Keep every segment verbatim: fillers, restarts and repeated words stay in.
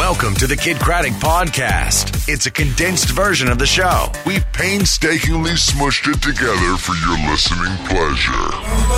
Welcome to the Kid Craddock Podcast. It's a condensed version of the show. We've painstakingly smushed it together for your listening pleasure.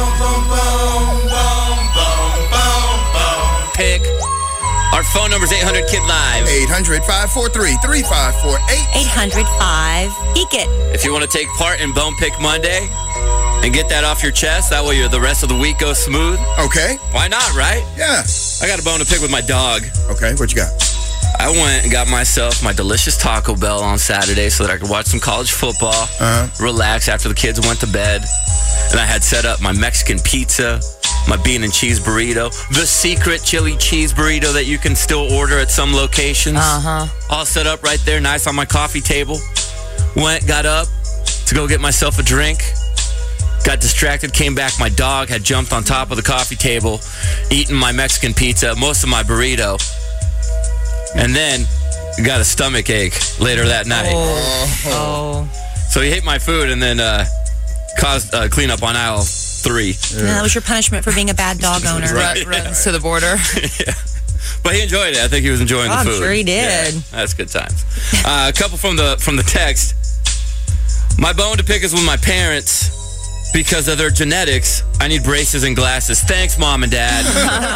Pick. Our phone number is eight hundred Kid Live. eight hundred, five four three, three five four eight. eight hundred five Geek It. If you want to take part in Bone Pick Monday and get that off your chest, that way the rest of the week goes smooth. Okay. Why not, right? Yeah. I got a bone to pick with my dog. Okay, what you got? I went and got myself my delicious Taco Bell on Saturday so that I could watch some college football, uh-huh. relax after the kids went to bed. And I had set up my Mexican pizza, my bean and cheese burrito, the secret chili cheese burrito that you can still order at some locations. Uh-huh. All set up right there, nice on my coffee table. Went, got up to go get myself a drink. Got distracted, came back. My dog had jumped on top of the coffee table, eaten my Mexican pizza, most of my burrito. And then got a stomach ache later that night. Oh. oh. So he ate my food and then uh, caused uh, cleanup on aisle three. Yeah, that was your punishment for being a bad dog owner. Right. Runs to the border. Yeah. But he enjoyed it. I think he was enjoying oh, the food. I'm sure he did. Yeah, that's good times. Uh, a couple from the from the text. My bone to pick is with my parents. Because of their genetics, I need braces and glasses. Thanks, Mom and Dad.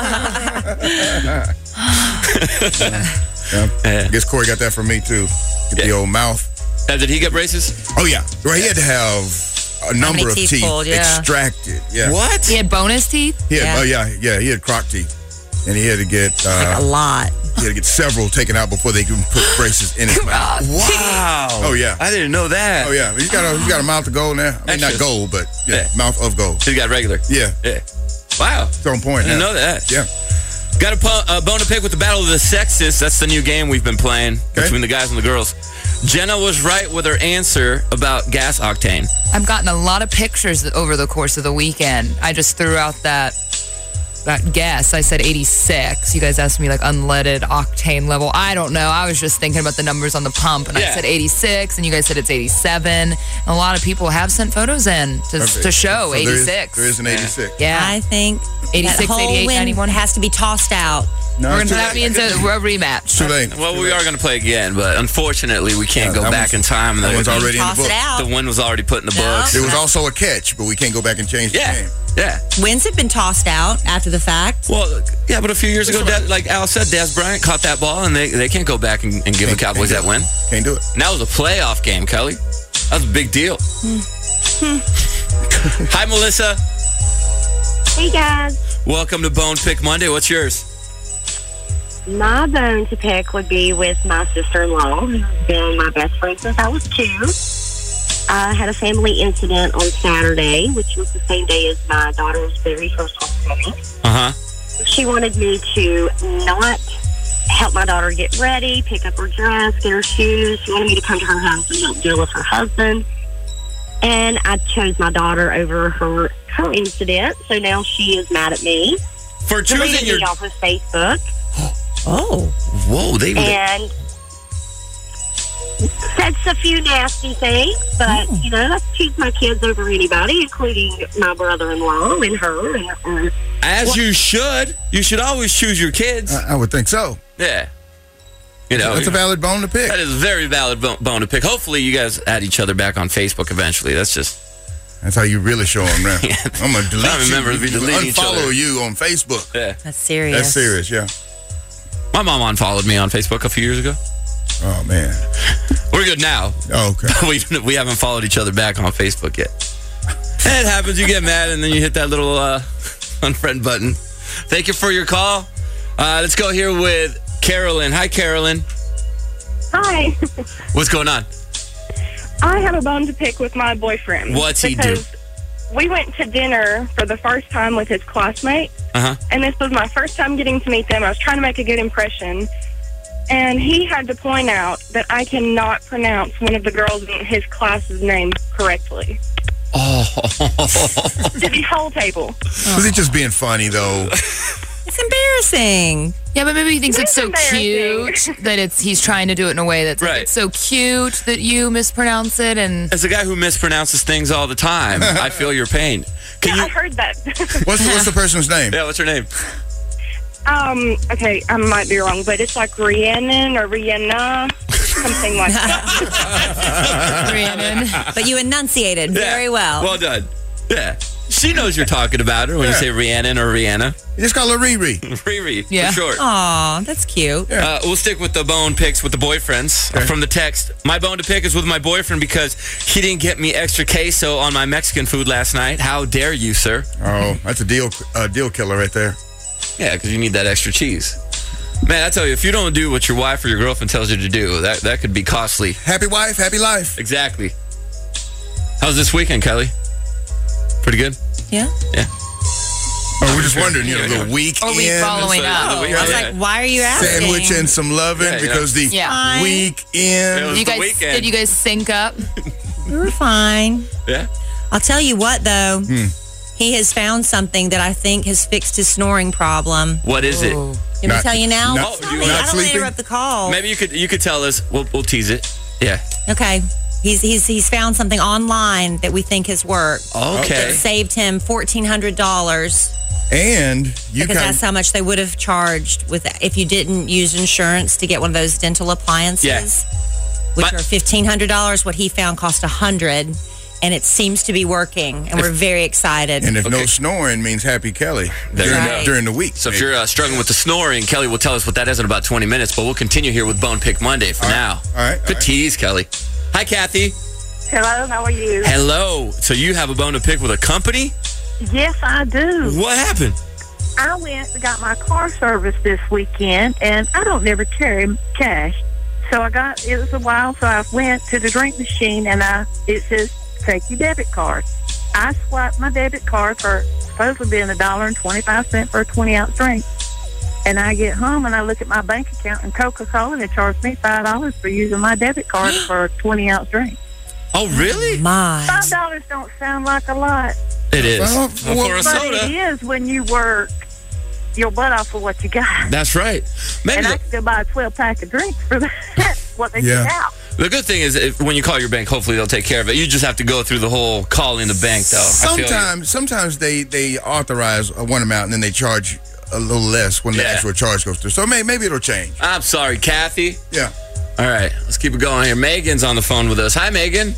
yeah. yeah. I guess Corey got that from me, too. Get yeah. the old mouth. Uh, did he get braces? Oh, yeah. Right. He had to have a number of teeth, teeth pulled, yeah. extracted. Yeah. What? He had bonus teeth? He had, yeah. Oh, yeah. Yeah, he had crock teeth. And he had to get... Uh, like a lot. He had to get several taken out before they could put braces in his mouth. Wow. Oh, yeah. I didn't know that. Oh, yeah. He's got a, he's got a mouth of gold now. I mean, not gold, but yeah, yeah. mouth of gold. He's got regular. Yeah. Yeah. Wow. It's on point. I didn't now. know that. Yeah. Got a, po- a bone to pick with the Battle of the Sexes. That's the new game we've been playing okay. between the guys and the girls. Jenna was right with her answer about gas octane. I've gotten a lot of pictures over the course of the weekend. I just threw out that that guess. I said eighty-six. You guys asked me like unleaded octane level. I don't know. I was just thinking about the numbers on the pump, and yeah. I said eighty-six, and you guys said it's eighty-seven. And a lot of people have sent photos in to, to show so eighty-six. There is, there is an eighty-six. Yeah. I think eighty-six, eighty-eight, ninety-one has to be tossed out. No, We're going to that means a rematch. Too late. Well, too we late. are going to play again, but unfortunately, we can't yeah, go back in time. That one's already in the book. It out. The one was already put in the no. books. There was also a catch, but we can't go back and change the yeah. game. Yeah. Wins have been tossed out after the fact. Well, yeah, but a few years ago, Dad, like Al said, Dez Bryant caught that ball, and they, they can't go back and, and give can't, the Cowboys that win. Can't do it. And that was a playoff game, Kelly. That was a big deal. Hi, Melissa. Hey, guys. Welcome to Bone Pick Monday. What's yours? My bone to pick would be with my sister-in-law, who's been my best friend since I was two. I had a family incident on Saturday, which was the same day as my daughter's very first homecoming. Uh-huh. She wanted me to not help my daughter get ready, pick up her dress, get her shoes. She wanted me to come to her house and help deal with her husband. And I chose my daughter over her, her incident, so now she is mad at me. For choosing your... me off of Facebook. Oh. Whoa, they... And said a few nasty things, but, oh. you know, I choose my kids over anybody, including my brother-in-law and her. And, uh, As what? you should. You should always choose your kids. I, I would think so. Yeah. You know, that's a valid bone to pick. That is a very valid bone, bone to pick. Hopefully, you guys add each other back on Facebook eventually. That's just... That's how you really show them, man. Yeah. I'm going to delete I remember you. to be deleting each other. Unfollow you on Facebook. Yeah. That's serious. That's serious, yeah. My mom unfollowed me on Facebook a few years ago. Oh, man. We're good now. Oh, okay. we, we haven't followed each other back on Facebook yet. It happens. You get mad, and then you hit that little uh, unfriend button. Thank you for your call. Uh, let's go here with Carolyn. Hi, Carolyn. Hi. What's going on? I have a bone to pick with my boyfriend. What's he do? We went to dinner for the first time with his classmate, uh-huh. and this was my first time getting to meet them. I was trying to make a good impression, and he had to point out that I cannot pronounce one of the girls in his class's name correctly. Oh. To the whole table. Was he just being funny, though? It's embarrassing. Yeah, but maybe he thinks It it's is so embarrassing. cute that it's he's trying to do it in a way that's like, Right. it's so cute that you mispronounce it. And As a guy who mispronounces things all the time, I feel your pain. Can Yeah, I you? heard that. What's the, what's the person's name? Yeah, what's her name? Um, okay, I might be wrong, but it's like Rhiannon or Rihanna, something like that. Rhiannon. But you enunciated Yeah. very well. Well done. Yeah. She knows you're talking about her when you Yeah. say Rhiannon or Rihanna. You just call her Riri. Riri, Yeah. for short. Aw, that's cute. Uh, we'll stick with the bone picks with the boyfriends. Uh, Okay. from the text. My bone to pick is with my boyfriend because he didn't get me extra queso on my Mexican food last night. How dare you, sir? Oh, that's a deal uh, deal killer right there. Yeah, because you need that extra cheese. Man, I tell you, if you don't do what your wife or your girlfriend tells you to do, that, that could be costly. Happy wife, happy life. Exactly. How's this weekend, Kelly? Pretty good? Yeah. Yeah. Oh, we're just wondering, you know, the weekend. Or we following So, up. the I weekend, was yeah. like, why are you asking? Sandwich and some loving Yeah, you know. because the Yeah. Fine. weekend. It was You the guys, weekend. did you guys sync up? We were fine. Yeah. I'll tell you what, though. Hmm. He has found something that I think has fixed his snoring problem. What is it? Oh. Can Not- I tell you now? not- It's not you me. not I don't want to sleeping? interrupt the call. Maybe you could you could tell us. We'll, we'll tease it. Yeah. Okay. He's he's he's found something online that we think has worked. Okay. It saved him fourteen hundred dollars And you because kind that's how much they would have charged with if you didn't use insurance to get one of those dental appliances, Yeah. which But- are fifteen hundred dollars. What he found cost a hundred, and it seems to be working, and we're very excited. and if no Okay. snoring means happy Kelly There you during, go. during the week. So if you're uh, struggling with the snoring, Kelly will tell us what that is in about twenty minutes. But we'll continue here with Bone Pick Monday for All right. now. All right, all Good right. tease, Kelly. Hi, Kathy. Hello, how are you? Hello. So you have a bone to pick with a company? Yes, I do. What happened? I went and got my car serviced this weekend, and I don't never carry cash. So I got, it was a while, so I went to the drink machine, and I it says, take your debit card. I swiped my debit card for supposedly being a dollar and twenty-five cents for a twenty-ounce drink. And I get home, and I look at my bank account, and Coca-Cola, and it charged me five dollars for using my debit card for a twenty-ounce drink. Oh, really? My. five dollars don't sound like a lot, It is. Well, Well, well, for a but soda. it is when you work your butt off for what you got. That's right. Maybe And I the, can go buy a twelve pack of drinks for that. What they Yeah. get out. the good thing is if, when you call your bank, hopefully they'll take care of it. You just have to go through the whole calling the bank, though. I feel you. Sometimes, sometimes they they authorize a one amount and then they charge a little less when the Yeah. actual charge goes through. So may, maybe it'll change. I'm sorry, Kathy. Yeah. All right, let's keep it going here. Megan's on the phone with us. Hi, Megan.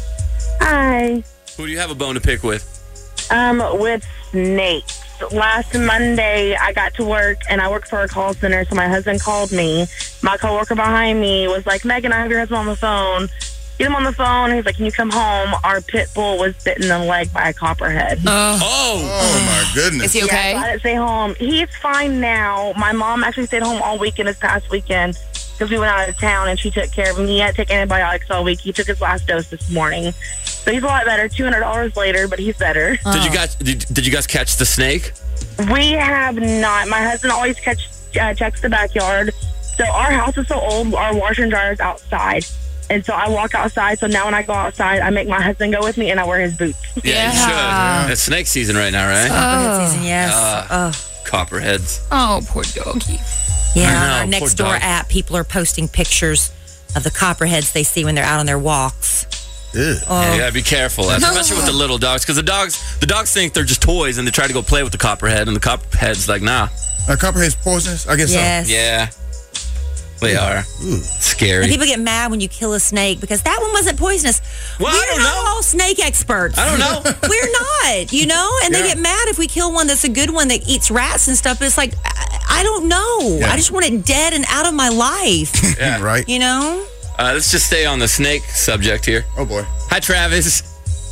Hi. Who do you have a bone to pick with? Um, with snakes. Last Monday, I got to work, and I work for a call center, so my husband called me. My coworker behind me was like, Megan, I have your husband on the phone. Get him on the phone. He's like, can you come home? Our pit bull was bitten in the leg by a copperhead. Uh, Oh, Oh my goodness. is he Yeah, okay? so I didn't stay home. He's fine now. My mom actually stayed home all weekend this past weekend because we went out of town, and she took care of him. He had to take antibiotics all week. He took his last dose this morning. So he's a lot better. two hundred dollars later, but he's better. did you guys did, did you guys catch the snake? We have not. My husband always catch, uh, checks the backyard. So our house is so old, our washer and dryer is outside. And so I walk outside. So now when I go outside, I make my husband go with me, and I wear his boots. Yeah, you should. It's snake season right now, right? Copperhead season, yes. Uh, oh. Copperheads. Oh, poor doggy. Yeah, I on know, our poor next door dog. app, people are posting pictures of the copperheads they see when they're out on their walks. Ew. Yeah, you gotta be careful, especially with the little dogs, because the dogs, the dogs think they're just toys, and they try to go play with the copperhead, and the copperhead's like, nah. Uh, copperhead's poisonous? I guess Yes. Yeah, they are And scary. people get mad when you kill a snake because that one wasn't poisonous. Well, I We're don't not know. all snake experts. I don't know. We're not, you know? And they Yeah. get mad if we kill one that's a good one that eats rats and stuff. But it's like, I, I don't know. Yeah. I just want it dead and out of my life, so. Right? you know? Uh, let's just stay on the snake subject here. Oh boy. Hi, Travis.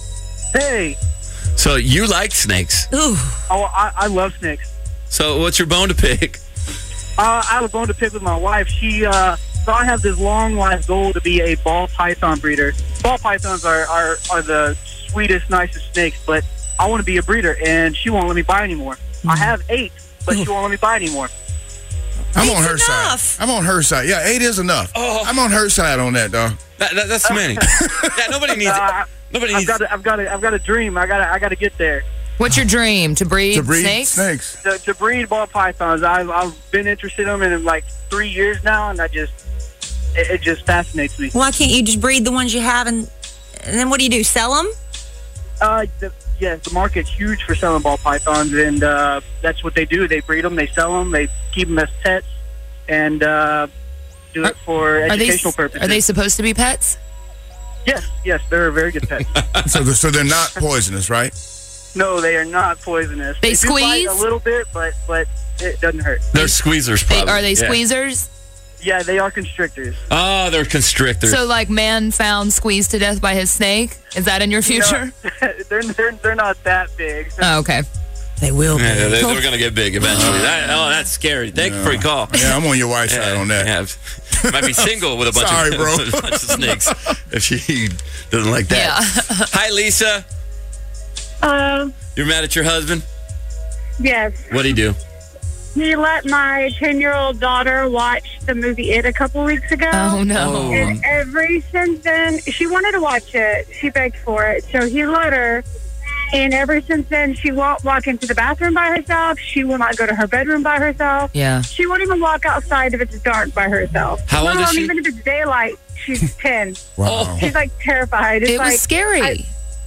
Hey, So you like snakes? Ooh. oh, I, I love snakes. So what's your bone to pick? Uh, I have a bone to pick with my wife. She, uh, so I have this long life goal to be a ball python breeder. Ball pythons are, are, are the sweetest, nicest snakes, but I want to be a breeder, and she won't let me buy anymore. I have eight, but she won't let me buy anymore. I'm Eight's on her enough. side. I'm on her side. Yeah, eight is enough. Oh. I'm on her side on that, dog. That, that, that's many. Yeah, nobody needs Uh, it. Nobody I've needs got, a, I've got, a, I've got a dream. I got, to, I got to get there. What's your dream? To breed, To breed snakes? snakes. To, to breed ball pythons, I've, I've been interested in them in like three years now, and I just, it, it just fascinates me. Why can't you just breed the ones you have and, and then what do you do? Sell them? Uh, the, yes, the market's huge for selling ball pythons, and uh, that's what they do. They breed them, they sell them, they keep them as pets, and uh, do it for Are they, educational purposes. are they supposed to be pets? Yes, yes, they're a very good pet. So, they're- so they're not poisonous, right? No, they are not poisonous. They do squeeze? bite a little bit, but but it doesn't hurt. They're squeezers, They, probably. are they Yeah. squeezers? Yeah, they are constrictors. Oh, they're constrictors. So, like, man found squeezed to death by his snake? Is that in your future? No, they're, they're they're not that big. Oh, okay. They will be. yeah, they, they're going to get big eventually. That, oh, that's scary. Thank you for your call. Yeah, I'm on your wife's side on that. Yeah. Might be single with a bunch, Sorry, of, bro. a bunch of snakes if she doesn't like that. Yeah. Hi, Lisa. Um, You're mad at your husband? yes. What'd he do? He let my ten-year-old daughter watch the movie It a couple weeks ago. Oh, no. And every since then, she wanted to watch it. She begged for it. So he let her. And ever since then, she won't walk into the bathroom by herself. She will not go to her bedroom by herself. Yeah. She won't even walk outside if it's dark by herself. How old Let is alone she? Even if it's daylight, she's ten. Wow. She's like terrified. It's It was like, scary. I-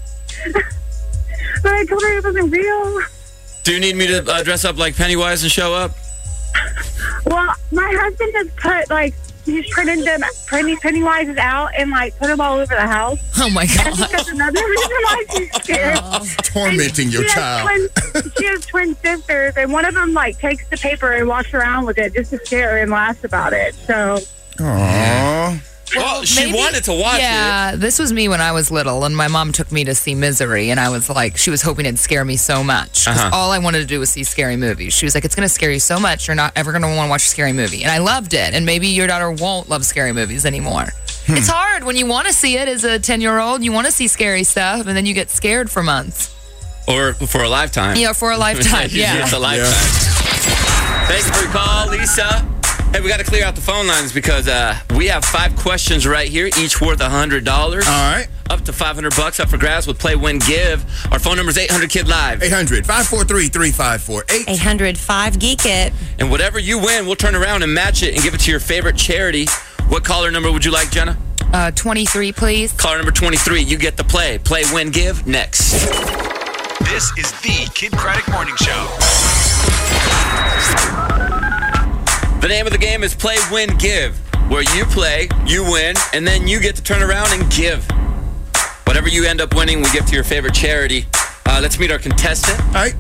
But I told her it wasn't real. Do you need me to uh, dress up like Pennywise and show up? Well, my husband has put like he's printed them Penny Pennywises out and like put them all over the house. Oh, my I think God. that's another reason why she's scared. Tormenting And your she child. Has twin, she has twin sisters, and one of them like takes the paper and walks around with it just to scare her and laughs about it. So Aww. Well, she maybe- wanted to watch it. Yeah, this was me when I was little, and my mom took me to see Misery, and I was like, she was hoping it'd scare me so much. 'Cause Uh-huh. all I wanted to do was see scary movies. She was like, it's going to scare you so much, you're not ever going to want to watch a scary movie. And I loved it, and maybe your daughter won't love scary movies anymore. It's hard when you want to see it as a ten-year-old. You want to see scary stuff, and then you get scared for months. Or for a lifetime. Yeah, for a lifetime, Usually yeah. It's a lifetime. Thanks for your call, Lisa. Hey, we got to clear out the phone lines because uh, we have five questions right here, each worth one hundred dollars. All right. Up to five hundred bucks up for grabs with Play, Win, Give. Our phone number is eight hundred Kid Live. eight hundred, five four three, three five four eight. eight hundred five Geek It. And whatever you win, we'll turn around and match it and give it to your favorite charity. What caller number would you like, Jenna? Uh, twenty-three, please. Caller number twenty-three. You get the play. Play, Win, Give next. This is the Kid Craddock Morning Show. The name of the game is Play, Win, Give, where you play, you win, and then you get to turn around and give. Whatever you end up winning, we give to your favorite charity. Uh, let's meet our contestant. All right.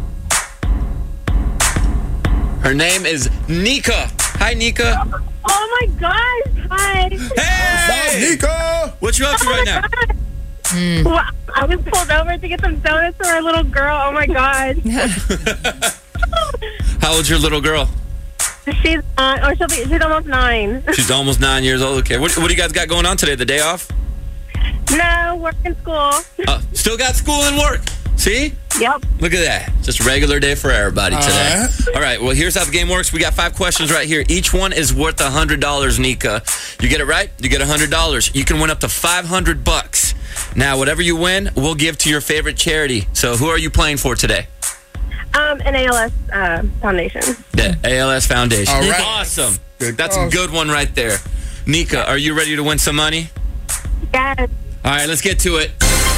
Her name is Nika. Hi, Nika. oh my gosh, hi. Hey! Nico! What you up to right now? Well, I was pulled over to get some donuts for our little girl. Oh my god. How old's your little girl? She's uh, or she'll be she's almost nine. She's almost nine years old. Okay. What, what do you guys got going on today? The day off? No, work in school. Uh, still got school and work. See? Yep. Look at that. Just a regular day for everybody today. All right. All right. Well, here's how the game works. We got five questions right here. Each one is worth one hundred dollars, Nika. You get it right, you get one hundred dollars. You can win up to five hundred bucks. Now, whatever you win, we'll give to your favorite charity. So who are you playing for today? Um, an A L S uh, foundation. The A L S Foundation. All right. Awesome. Good That's call. a good one right there. Nika, are you ready to win some money? Yes. All right, let's get to it.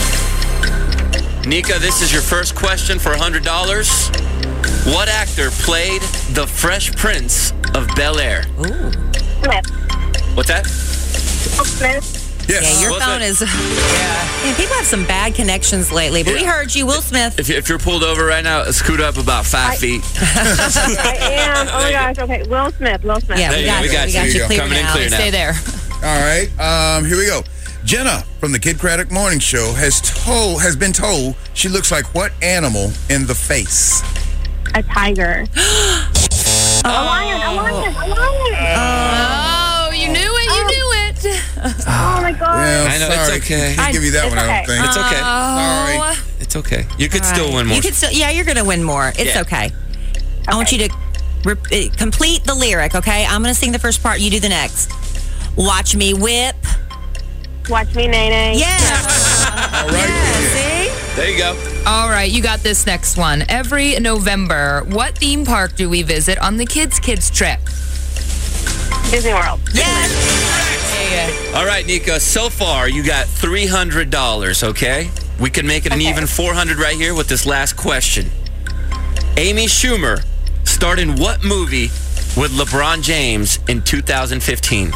Nika, this is your first question for one hundred dollars. What actor played the Fresh Prince of Bel-Air? Smith. What's that? Yes. Yeah, your What's phone that? is. Yeah. Man, people have some bad connections lately, but we Yeah. heard you, Will Smith. If, you- if you're pulled over right now, scoot up about five I- feet. I am. Oh my gosh. Okay. Will Smith. Will Smith. Yeah, There we you got go, we you. got We you. got There you you go. clear Coming in now. clear now. Stay there. All right. Um, here we go. Jenna from the Kid Craddock Morning Show has told has been told she looks like what animal in the face? A tiger. A lion. A lion. A lion. Oh, you knew it. You knew it. Oh my god. Yeah, I know, it's sorry. okay. Can't give you that It's one, I okay. don't think. It's okay. Oh. Sorry. It's okay. You could All still right. win more. You could still, yeah, you're going to win more. It's Yeah. okay. I want you to re- uh, complete the lyric, okay? I'm going to sing the first part. You do the next. Watch me whip. Watch me, Nene. Yeah. All right. Yeah, see? There you go. All right, you got this next one. Every November, what theme park do we visit on the kids' kids trip? Disney World. Yes. All right, Nika. So far, you got three hundred dollars, okay? We can make it an Okay. even four hundred right here with this last question. Amy Schumer starred in what movie with LeBron James in two thousand fifteen?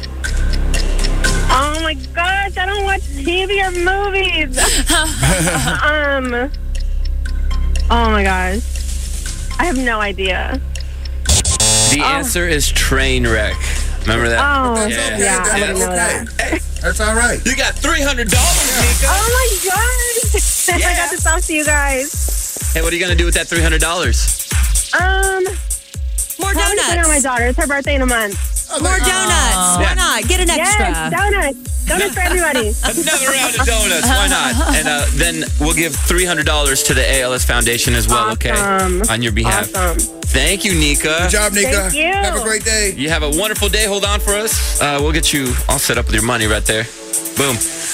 Oh my gosh, I don't watch T V or movies. um. Oh my gosh, I have no idea. The answer is Trainwreck. Remember that? Oh, That's Yeah. okay. yeah, I That's didn't know okay. that. That's all right. You got three hundred dollars, Nika. Oh my gosh, I got to talk to you guys. Hey, what are you going to do with that three hundred dollars? Um, More probably put it on my donuts. daughter. It's her birthday in a month. More donuts. Why not? Get an extra. Yes, donuts. Donuts for everybody. Another round of donuts. Why not? And uh, then we'll give three hundred dollars to the A L S Foundation as well, okay? Awesome. On your behalf. Awesome. Thank you, Nika. Good job, Nika. Thank you. Have a great day. You have a wonderful day. Hold on for us. Uh, we'll get you all set up with your money right there. Boom.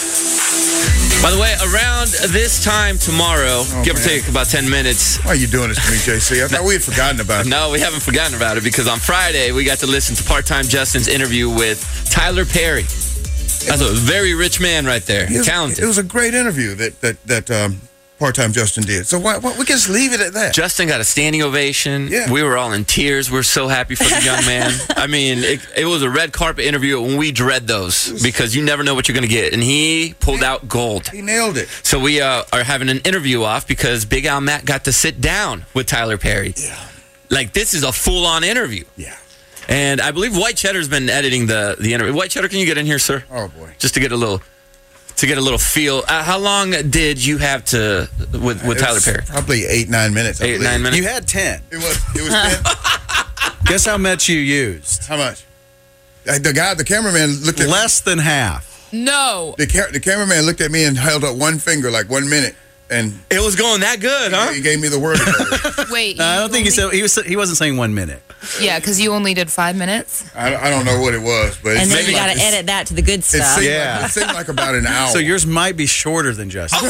By the way, around this time tomorrow, Oh, give or man. take about ten minutes. Why are you doing this to me, J C? I thought we had forgotten about it. No, we haven't forgotten about it because on Friday we got to listen to Part-Time Justin's interview with Tyler Perry. That's a very rich man right there. It was, Talented. it was a great interview that that that um, part-time Justin did. So why, why we can just leave it at that? Justin got a standing ovation. Yeah. We were all in tears. We're so happy for the young man. I mean, it, it was a red carpet interview, and we dread those because you never know what you're going to get. And he pulled out gold. He nailed it. So we uh, are having an interview off because Big Al Matt got to sit down with Tyler Perry. Yeah. Like, this is a full-on interview. Yeah. And I believe White Cheddar's been editing the, the interview. White Cheddar, can you get in here, sir? Oh boy. Just to get a little... To get a little feel, uh, how long did you have to with, with It Tyler was Perry? Probably eight, nine minutes. I Eight, believe. nine minutes. You had ten. It was. It was ten. Guess how much you used? How much? Uh, The guy, the cameraman looked at Less than half. No. the ca- the cameraman looked at me and held up one finger like one minute, and It was going that good, huh? he gave me the word. about it. Wait. Uh, I you don't think he only- said he was. He wasn't saying one minute. Yeah, because you only did five minutes. I, I don't know what it was, but it And then seemed you got like to it's- edit that to the good It stuff. seemed, Yeah. like, it seemed like about an hour. So yours might be shorter than Justin.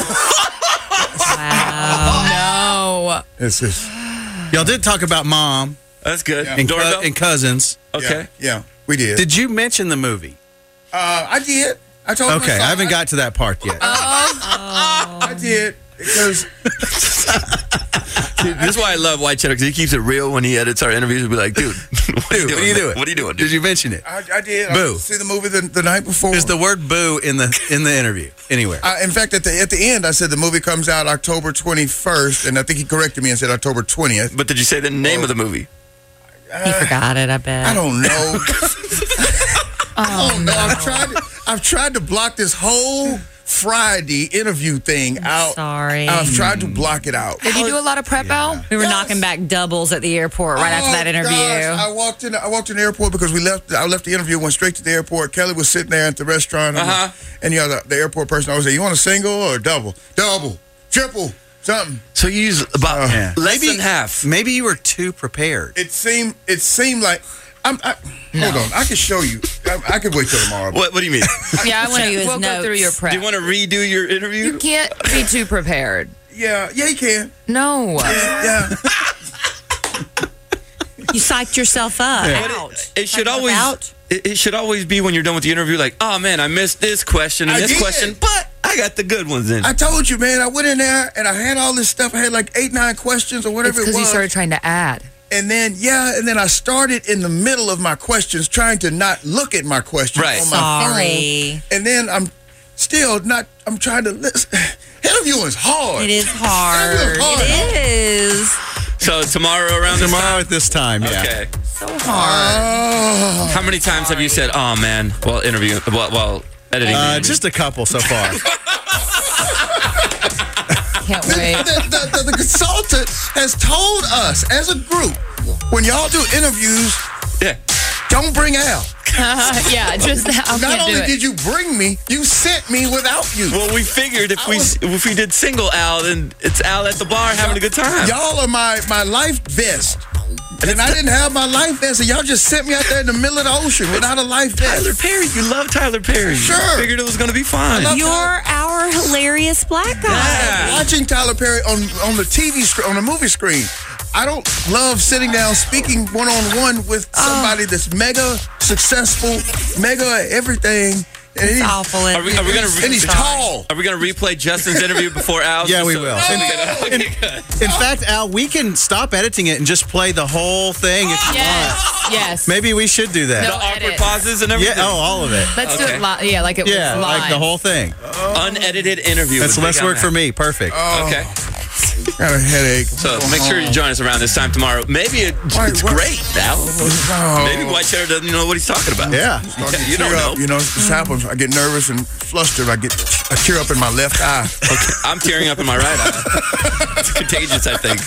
No. It's just, Y'all did talk about mom That's good. Yeah. and, cou- Doorbell? and cousins. Okay. Yeah, yeah, we did. Did you mention the movie? uh, I did. I told him Okay, saw I haven't it. got to that part yet. I did because This is why I love White Cheddar because he keeps it real when he edits our interviews. He'll be like, dude, what, are, you Dude, doing? what are you doing? What are you doing? Did you mention it? I, I did. I Boo. went to see the movie the, the night before. There's the word "boo" in the in the interview anywhere. I, in fact, at the at the end, I said the movie comes out October twenty-first, and I think he corrected me and said October twentieth. But did you say the name of the movie? He forgot it, I bet. I don't know. I don't know. I've tried. To, I've tried to block this whole Friday interview thing out. Sorry. I've tried to block it out. Did you do a lot of prep, Al? We were Yes. knocking back doubles at the airport right after Oh, that interview. gosh. I walked in. I walked in the airport because we left. I left the interview, went straight to the airport. Kelly was sitting there at the restaurant, and, Uh-huh. and you know the, the airport person always say, "You want a single or a double? Double, triple, something." So you use about Yeah. less Maybe- than half. Maybe you were too prepared. It seemed. It seemed like. I'm. I, Hold on. I can show you. I, I could wait till tomorrow. What, what do you mean? Yeah, I want Show you to. his We'll go notes. through your do prep. you want to redo your interview? You can't be too prepared. Yeah. Yeah. You can. No. Yeah. You psyched yourself up. But Out. It, it should Psyched always out. it, it should always be when you're done with the interview, like, oh man, I missed this question and I this did. question, but I got the good ones in. I told you, man. I went in there and I had all this stuff. I had like eight, nine questions or It's whatever it because was. you started trying to add. And then, yeah, and then I started in the middle of my questions, trying to not look at my questions Right. on my Sorry. phone. And then I'm still not, I'm trying to listen. Interviewing is hard. It is hard. Interviewing is hard. It is. So tomorrow around this Tomorrow time? at this time, yeah. Okay. So hard. Oh, How many times have you said, "Oh man," while interviewing, while, while editing? the Uh, interview? just a couple so far. Can't the, wait. the, the, the consultant has told us as a group, when y'all do interviews, yeah. don't bring Al. yeah, just I Not can't do only it. did you bring me, you sent me without you. Well, we figured if I we was- if we did single Al, then it's Al at the bar having a good time. Y'all are my, my life vest. And I didn't have my life vest, and y'all just sent me out there in the middle of the ocean without a life vest. Tyler Perry, you love Tyler Perry. Sure. Figured it was going to be fun. love- You're our hilarious black guy. Yeah. Watching Tyler Perry on on the T V screen, on the movie screen. I don't love sitting down speaking one on one with somebody that's mega successful, mega everything, And It's he- awful. Are we, are we gonna And he's tall. Are we gonna replay Justin's interview before Al's? Yeah, we So- will. so we In, gotta- in- in fact, Al, we can stop editing it and just play the whole thing if you Yes. Yes. want. Maybe we should do that. No the awkward edits. pauses and everything. Yeah, oh, all of it. Let's do Okay. it live. Yeah, like it Yeah, was live. like the whole thing. Unedited interview. That's with less Big work Al for Mack. me. Perfect. Okay. Got a headache. So make sure you join us around this time tomorrow. Maybe it, Why- it's what? great, Al. Oh. Maybe White Cheddar doesn't know what he's talking about. Yeah. Yeah, you don't Tear know. up, you know, this happens. I get nervous and flustered. I get I tear up in my left eye. Okay. I'm tearing up in my right eye. It's contagious, I think.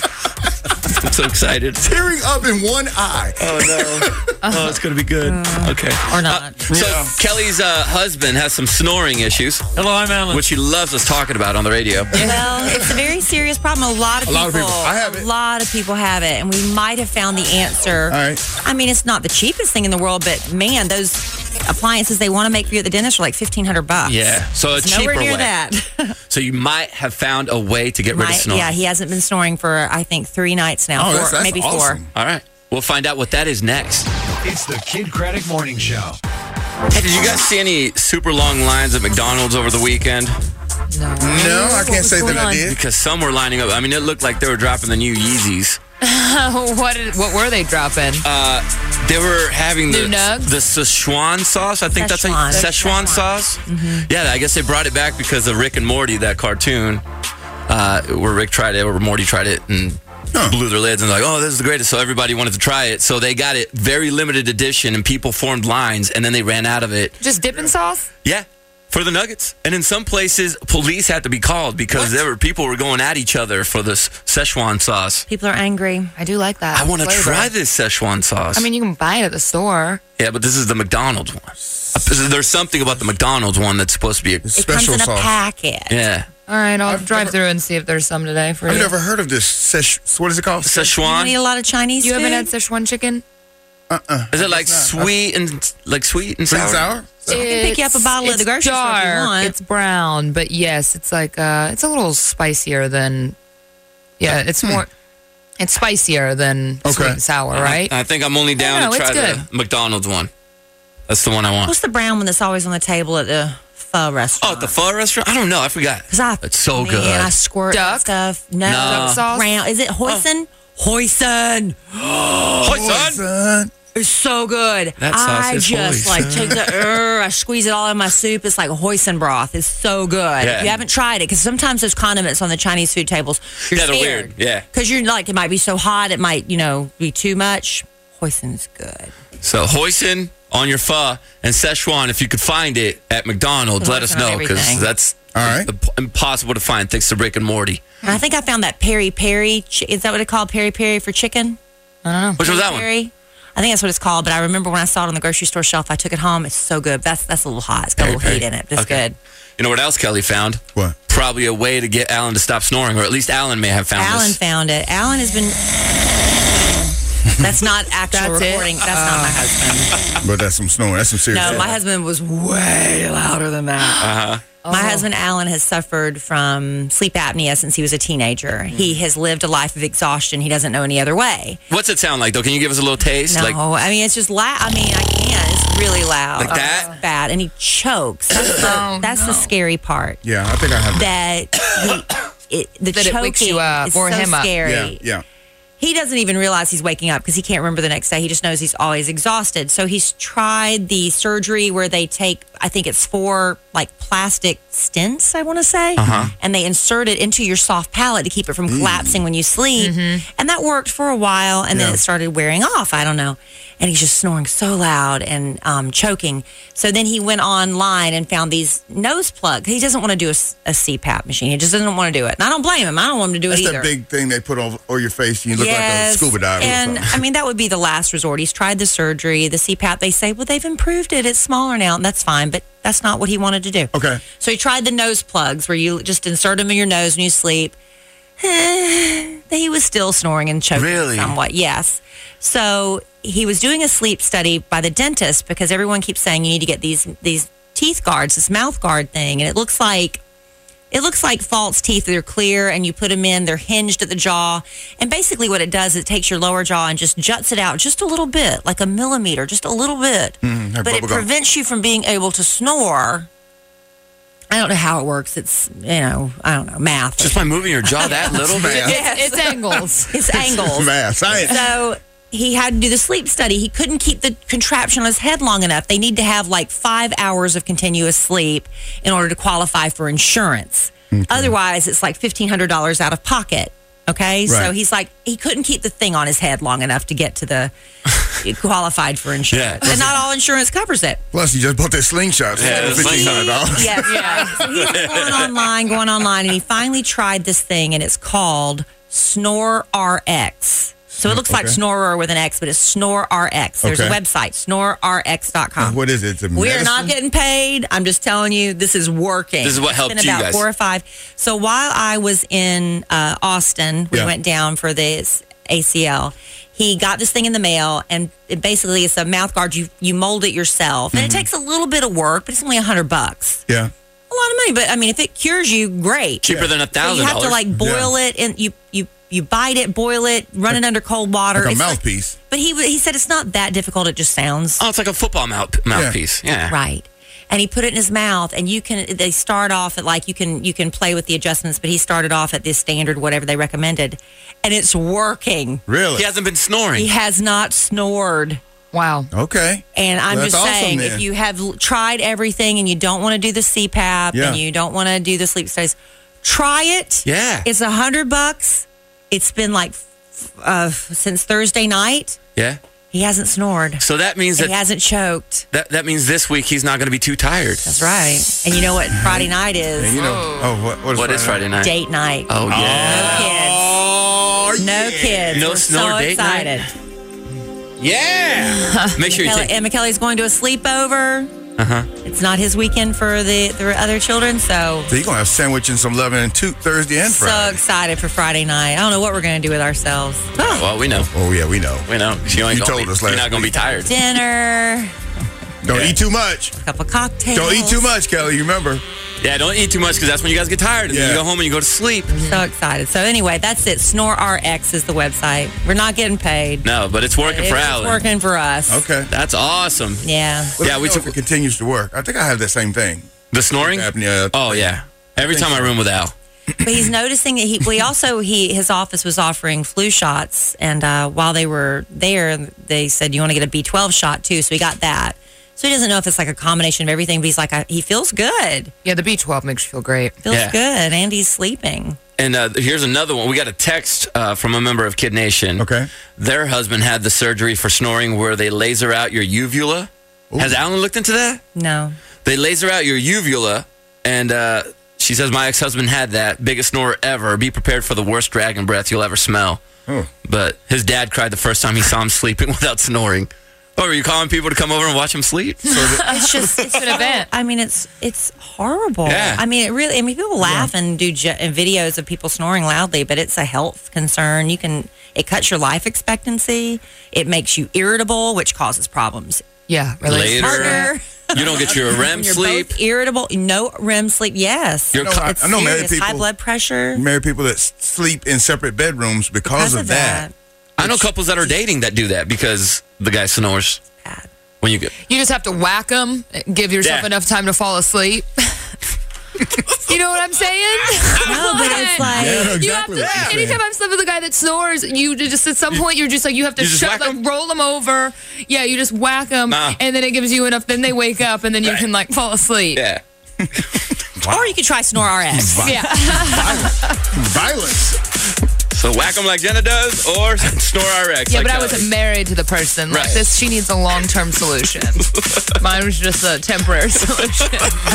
I'm so excited. Tearing up in one eye. Oh, no. Oh, it's going to be good. Okay. Or not. So Kelly's uh, husband has some snoring issues. Hello, I'm Alan. Which he loves us talking about on the radio. Well, it's a very serious problem. A lot of A people. lot of people. I have it. A lot of people have it, and we might have found the answer. All right. I mean, it's not the cheapest thing in the world, but man, those appliances they want to make for you at the dentist are like fifteen hundred bucks. Yeah. So a It's cheaper nowhere near way. that. So you might have found a way to get rid of Might- snoring. yeah, he hasn't been snoring for I think three nights now. Oh, four, that's- that's maybe awesome. four. All right. We'll find out what that is next. It's the Kid Craddock Morning Show. Hey, did you guys see any super long lines at McDonald's over the weekend? No. No, I can't was say that going I on? did. Because some were lining up. I mean, it looked like they were dropping the new Yeezys. what did, what were they dropping? Uh, they were having the New nugs? the Szechuan sauce. I think that's a Szechuan. Szechuan sauce. Yeah, I guess they brought it back because of Rick and Morty, that cartoon, uh, where Rick tried it, or Morty tried it, and blew their lids and like, oh, this is the greatest. So everybody wanted to try it. So they got it very limited edition, and people formed lines, and then they ran out of it. Just dipping sauce? Yeah. For the nuggets. And in some places, police had to be called because there were people were going at each other for this Szechuan sauce. People are angry. I do like that. I want to flavor. try this Szechuan sauce. I mean, you can buy it at the store. yeah, but this is the McDonald's one. Uh, There's something about the McDonald's one that's supposed to be a... It Special comes in sauce. a packet. Yeah. All right, I'll I've drive never- through and see if there's some today for I've you. never heard of this. Sesh, what is it called? You Szechuan? eat a lot of Chinese You food? haven't had Szechuan chicken? Is it like sweet and like sweet and Sweet sour? and sour? I can pick you up a bottle at It's the grocery store if you dark. want. It's brown, but yes, it's like uh, it's a little spicier than. Yeah, it's more. It's spicier than Okay. sweet and sour, right? I think I'm only down No, to it's try the good. McDonald's one. That's the one I want. What's the brown one that's always on the table at the pho Oh, restaurant? at the pho restaurant? I don't know. I forgot. Because I, It's so man, good. I squirt Duck? and stuff. No, No. Duck sauce? brown. Is it hoisin? Hoisin. Hoi son. Son. It's so good. That sauce I is just hoisin. like take the, uh, I squeeze it all in my soup. It's like hoisin broth. It's so good. Yeah. If you haven't tried it, because sometimes those condiments on the Chinese food tables, you're Yeah, they're scared. weird. Yeah. Because you're like, it might be so hot, it might, you know, be too much. Hoisin's good. So hoisin on your pho and Szechuan, if you could find it at McDonald's, Put let us hoisin on know because everything. that's All right. imp- impossible to find thanks to Rick and Morty. And I think I found that peri peri. Chi- Is that what it called? Peri peri for chicken? I don't know. Which was that one? Peri? I think that's what it's called. But I remember when I saw it on the grocery store shelf, I took it home. It's so good. That's that's a little hot. It's got a little Peri heat peri. in it. It's Okay. good. You know what else Kelly found? What? Probably a way to get Alan to stop snoring, or at least Alan may have found Alan this. found it. Alan has been. That's not actual That's it? recording. That's not my husband. But that's some snoring. That's some serious No, stuff. my husband was way louder than that. Uh-huh. My husband, Alan, has suffered from sleep apnea since he was a teenager. He has lived a life of exhaustion. He doesn't know any other way. What's it sound like, though? Can you give us a little taste? No, Like, I mean, it's just loud. I mean, I can't. It's really loud. Like that? It's bad. And he chokes. That's the, Oh, that's the no. scary part. Yeah, I think I have that. That he, it, the That it choking wakes you up, is or so him up. scary. Yeah, yeah. He doesn't even realize he's waking up because he can't remember the next day. He just knows he's always exhausted. So he's tried the surgery where they take, I think it's four like plastic stents, I want to say, Uh-huh. and they insert it into your soft palate to keep it from collapsing when you sleep. And that worked for a while, and then Yeah. it started wearing off. I don't know. And he's just snoring so loud and um, choking. So then he went online and found these nose plugs. He doesn't want to do a, s- a C PAP machine. He just doesn't want to do it. And I don't blame him. I don't want him to do That's it either. that big thing they put on, on your face and you look like a scuba diver and or something. I mean, that would be the last resort. He's tried the surgery, the C PAP. They say, well, they've improved it. It's smaller now. And that's fine, but that's not what he wanted to do. Okay. So he tried the nose plugs where you just insert them in your nose when you sleep. He was still snoring and choking Really? somewhat, yes. So he was doing a sleep study by the dentist because everyone keeps saying you need to get these these teeth guards, this mouth guard thing. And it looks like It looks like false teeth. They're clear, and you put them in. They're hinged at the jaw. And basically what it does is it takes your lower jaw and just juts it out just a little bit, like a millimeter, just a little bit. Mm, like but it bubble gum. prevents you from being able to snore. I don't know how it works. It's, you know, I don't know, math. Just by moving your jaw that little bit. Yes. It's angles. It's angles. Math, science. So he had to do the sleep study. He couldn't keep the contraption on his head long enough. They need to have like five hours of continuous sleep in order to qualify for insurance. Okay. Otherwise, it's like fifteen hundred dollars out of pocket. Okay, right. So he's like, he couldn't keep the thing on his head long enough to get to the qualified for insurance. Yeah. And not all insurance covers it. Plus, he just bought that slingshot. Yeah, for fifteen hundred dollars. Yes, yeah. So he's going online, going online, and he finally tried this thing, and it's called Snore R X. So it looks okay. like Snorer with an X, but it's Snore R X. There's okay. a website, snore r x dot com. What is it? We are not getting paid. I'm just telling you, this is working. This is what helped it's been you about guys. Four or five. So while I was in uh, Austin, we yeah. went down for this A C L. He got this thing in the mail, and it basically it's a mouth guard. You you mold it yourself, and mm-hmm. it takes a little bit of work, but it's only a hundred bucks. Yeah. A lot of money, but I mean, if it cures you, great. Cheaper yeah. than a thousand dollars. So you have to like boil yeah. it, and you you. You bite it, boil it, run like, it under cold water. Like a it's mouthpiece. Like, but he he said it's not that difficult. It just sounds. Oh, it's like a football mouth mouthpiece. Yeah. yeah. Right. And he put it in his mouth, and you can. They start off at like you can you can play with the adjustments, but he started off at this standard whatever they recommended, and it's working. Really? He hasn't been snoring. He has not snored. Wow. Okay. And I'm well, just awesome, saying, then. if you have tried everything and you don't want to do the C PAP yeah. and you don't want to do the sleep studies, try it. Yeah. It's a hundred bucks. It's been like uh, since Thursday night. Yeah. He hasn't snored. So that means that he hasn't choked. That that means this week he's not going to be too tired. That's right. And you know what Friday night is? And you know, oh, what, what is, what Friday, is Friday night? Date night. Oh yeah. No kids. Oh, no yeah. kids. No We're snore so date excited. night. Yeah. Make sure you Kelly, take. and McKelly's going to a sleepover. Uh huh. It's not his weekend for the, the other children, so. So you're going to have sandwich and some loving and toot Thursday and Friday. So excited for Friday night. I don't know what we're going to do with ourselves. Oh. Well, we know. Oh, yeah, we know. We know. You, ain't You gonna told be, us last You're not going to be week. tired. Dinner, Don't Yeah. eat too much. a couple cocktails. Don't eat too much, Kelly. You remember? Yeah, don't eat too much because that's when you guys get tired and Yeah. then you go home and you go to sleep. So excited. So anyway, that's it. Snore R X is the website. We're not getting paid. No, but it's working It- for it's Alan. working for us. Okay. That's awesome. Yeah. Well, Yeah, yeah, we we took- it continues to work. I think I have that same thing. The snoring? Apnea. Oh yeah. Every think time I so. room with Al. But he's noticing that he. We also he his office was offering flu shots, and uh, while they were there, they said you want to get a B twelve shot too. So he got that. So he doesn't know if it's like a combination of everything, but he's like, I, he feels good. Yeah, the B twelve makes you feel great. Feels Yeah. good, and he's sleeping. And uh, here's another one. We got a text uh, from a member of Kid Nation. Okay. Their husband had the surgery for snoring where they laser out your uvula. Ooh. Has Alan looked into that? No. They laser out your uvula, and uh, she says, my ex-husband had that. Biggest snorer ever. Be prepared for the worst dragon breath you'll ever smell. Oh. But his dad cried the first time he saw him sleeping without snoring. Oh, are you calling people to come over and watch him sleep? So that- It's just it's an event. I mean, it's it's horrible. Yeah. I mean, it really. I mean, people laugh and do ju- and videos of people snoring loudly, but it's a health concern. You can. It cuts your life expectancy. It makes you irritable, which causes problems. Yeah, really. Later, Partner. you don't get your R E M When you're sleep. both irritable. No R E M sleep. Yes. Your I know, I, It's I know married serious. people. High blood pressure. Married people that s- sleep in separate bedrooms because, Because of, of that. that. I know couples that are dating that do that because the guy snores. Bad. When you get, You just have to whack them, give yourself Yeah. enough time to fall asleep. You know what I'm saying? No, but it's like. Yeah, I know You have exactly to, what you're saying. anytime I'm sleeping with a guy that snores, you just at some point you're just like you have to You just shut, whack like 'em? roll them over. Yeah, you just whack them, Nah. and then it gives you enough. Then they wake up, and then you Right. can like fall asleep. yeah. Or you could try Snore R X. Yeah. Violence. So whack them like Jenna does or snore R X. Yeah, like but I Kelly. wasn't married to the person. Like Right. this, she needs a long-term solution. Mine was just a temporary solution.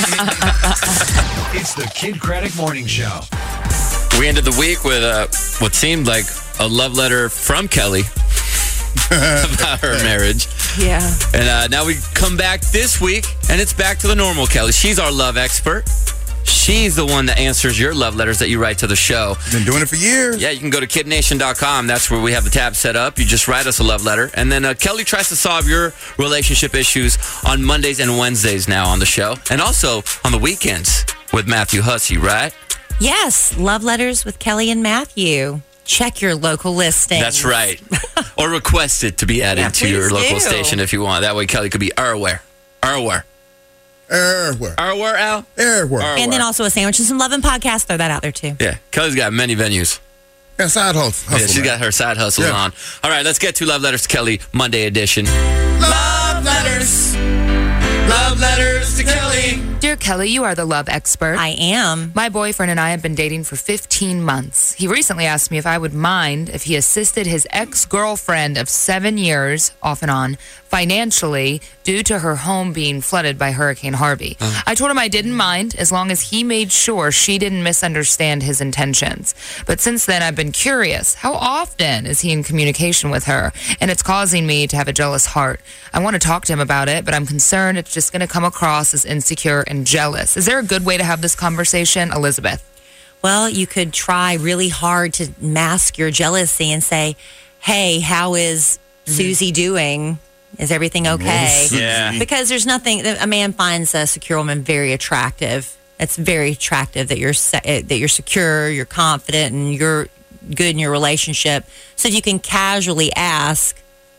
It's the Kid Craddock Morning Show. We ended the week with uh, what seemed like a love letter from Kelly about her marriage. Yeah. And uh, now we come back this week, and it's back to the normal Kelly. She's our love expert. She's the one that answers your love letters that you write to the show. Been doing it for years. Yeah, you can go to kid nation dot com. That's where we have the tab set up. You just write us a love letter. And then uh, Kelly tries to solve your relationship issues on Mondays and Wednesdays now on the show. And also on the weekends with Matthew Hussey, right? Yes, Love Letters with Kelly and Matthew. Check your local listing. That's right. Or request it to be added Yeah, to your please local do. station if you want. That way Kelly could be aware. Aware. Everywhere. Aware, Al? Everywhere. And then also a sandwich and some love and podcast. Throw that out there too. Yeah, Kelly's got many venues. Yeah, side hustle. Yeah, she's man. got her side hustles Yeah. on. All right, let's get to Love Letters to Kelly, Monday edition. Love Letters. Love Letters to Kelly. Dear Kelly, you are the love expert. I am. My boyfriend and I have been dating for fifteen months. He recently asked me if I would mind if he assisted his ex-girlfriend of seven years, off and on, financially due to her home being flooded by Hurricane Harvey. Uh. I told him I didn't mind as long as he made sure she didn't misunderstand his intentions. But since then, I've been curious. How often is he in communication with her? And it's causing me to have a jealous heart. I want to talk to him about it, but I'm concerned it's just going to come across as insecure and jealous. Is there a good way to have this conversation, Elizabeth? Well, you could try really hard to mask your jealousy and say, hey, how is Susie doing? Is everything okay? Yeah. Because there's nothing, a man finds a secure woman very attractive. It's very attractive that you're se- eh, that you're secure, you're confident, and you're good in your relationship. So you can casually ask,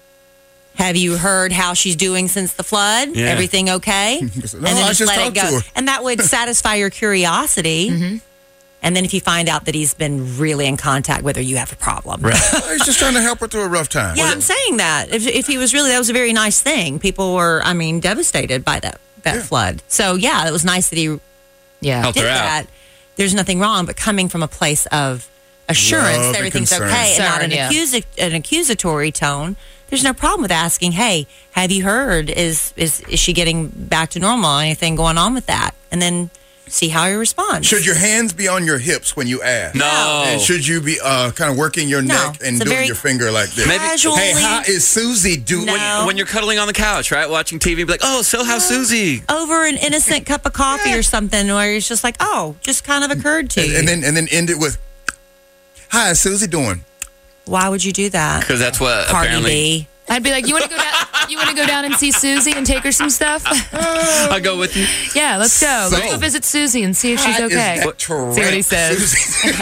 have you heard how she's doing since the flood? Yeah. Everything okay? No, and then I just, just let it talked go. to her. And that would satisfy your curiosity. Mm-hmm. And then if you find out that he's been really in contact with her, you have a problem. Right. He's just trying to help her through a rough time. Yeah, I'm saying that. If, if he was really, that was a very nice thing. People were, I mean, devastated by that, that Yeah. flood. So, yeah, it was nice that he Yeah. Helped did her out. that. There's nothing wrong, but coming from a place of assurance Love that and everything's concern. okay and not an, Concern, yeah. accusi- an accusatory tone, there's no problem with asking, hey, have you heard? Is, is, is she getting back to normal? Anything going on with that? And then see how he responds. Should your hands be on your hips when you ask? No. And should you be uh, kind of working your No. neck and It's a doing very your finger like this? Maybe- Casually. Hey, how is Susie doing? No. When, when you're cuddling on the couch, right, watching T V, be like, oh, so how's Susie? Over an innocent cup of coffee or something where it's just like, oh, just kind of occurred to And, you. and then and then end it with, "Hi, is Susie doing?" Why would you do that? Because that's what Cardi apparently. B. I'd be like, you want to go down? You want to go down and see Susie and take her some stuff? I'll go with you. Yeah, let's go. So- let's go visit Susie and see if she's Hi, is okay. that See what he correct, says.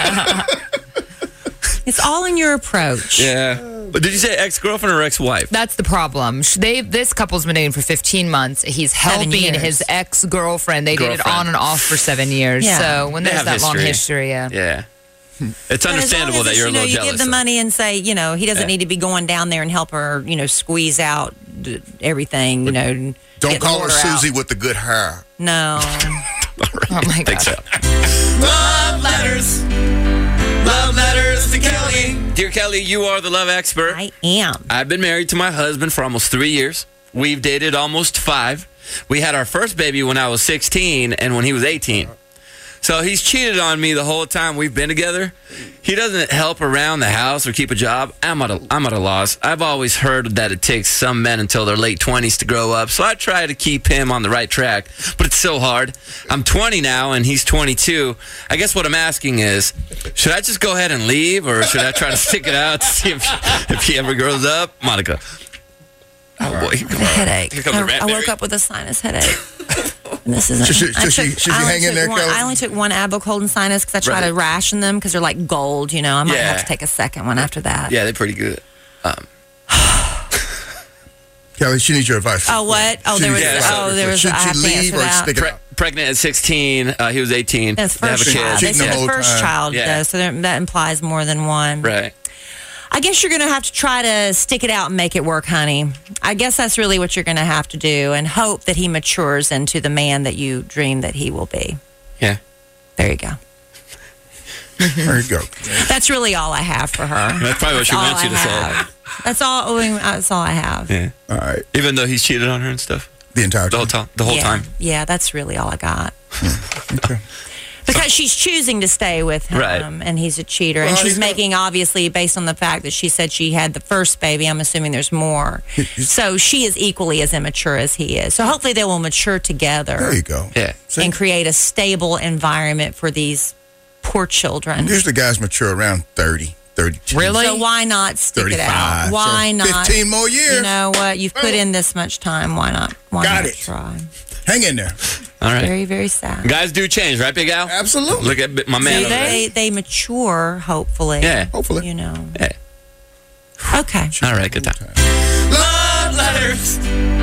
Susie? It's all in your approach. Yeah. But did you say ex-girlfriend or ex-wife? That's the problem. Sh- They this couple's been dating for fifteen months. He's Seven helping years. his ex girlfriend. They dated Girlfriend. on and off for seven years. Yeah. So when They there's have that long history. history, yeah. Yeah. It's But as long understandable as that it's, you're a you know, little you jealous. give the of- money and say, you know, he doesn't Yeah. need to be going down there and help her, you know, squeeze out d- everything, you know. and Don't get the call her water out. Susie with the good hair. No. Oh my Think god. so. Love letters. Love letters to Kelly. Dear Kelly, you are the love expert. I am. I've been married to my husband for almost three years. We've dated almost five. We had our first baby when I was sixteen and when he was eighteen. So he's cheated on me the whole time we've been together. He doesn't help around the house or keep a job. I'm at a, I'm at a loss. I've always heard that it takes some men until their late twenties to grow up. So I try to keep him on the right track, but it's so hard. I'm twenty now and he's twenty-two. I guess what I'm asking is, should I just go ahead and leave or should I try to stick it out to see if, if he ever grows up? Monica. Oh boy. A headache. Here comes the I, I raspberry. would up with a sinus headache. And this isn't. Should she- I should she- took- should she I only hang in took there, one, Kelly? I only took one Advil and sinus because I try Right. to ration them because they're like gold. You know, I might Yeah. have to take a second one after that. Yeah, they're pretty good. Um, Kelly, she needs your advice. Oh, what? Oh, She there was. needs your Yeah, advice. Oh, there was. Should I she have to leave answer or that. stick it pre- out? pregnant at sixteen. Uh, he was eighteen. That's They have first a kid. child. They Cheating the said whole first time. child, Yeah. though, so there- that implies more than one. Right. I guess you're going to have to try to stick it out and make it work, honey. I guess that's really what you're going to have to do and hope that he matures into the man that you dream that he will be. Yeah. There you go. There you go. That's really all I have for her. That's probably what she all wants I you to have. say. That's all. I mean, That's all I have. Yeah. All right. Even though he's cheated on her and stuff. The entire The whole time. time. The whole yeah. time. Yeah, that's really all I got. Okay. Because she's choosing to stay with him, Right. and he's a cheater. and Well, she's he's not- making, obviously, based on the fact that she said she had the first baby, I'm assuming there's more. So she is equally as immature as he is. So hopefully they will mature together There you go. Yeah. See? and create a stable environment for these poor children. Usually guys mature around thirty, thirty-two. Really? So why not stick it out? thirty-five. Why So not? fifteen more years. You know what? You've put in this much time. Why not? Why Got not it. try? Hang in there. All right. Very, very sad. Guys do change, right, Big Al? Absolutely. Look at my man See, over there. they, they mature, hopefully. Yeah. Hopefully. You know. Yeah. Okay. All right, good time. Love letters.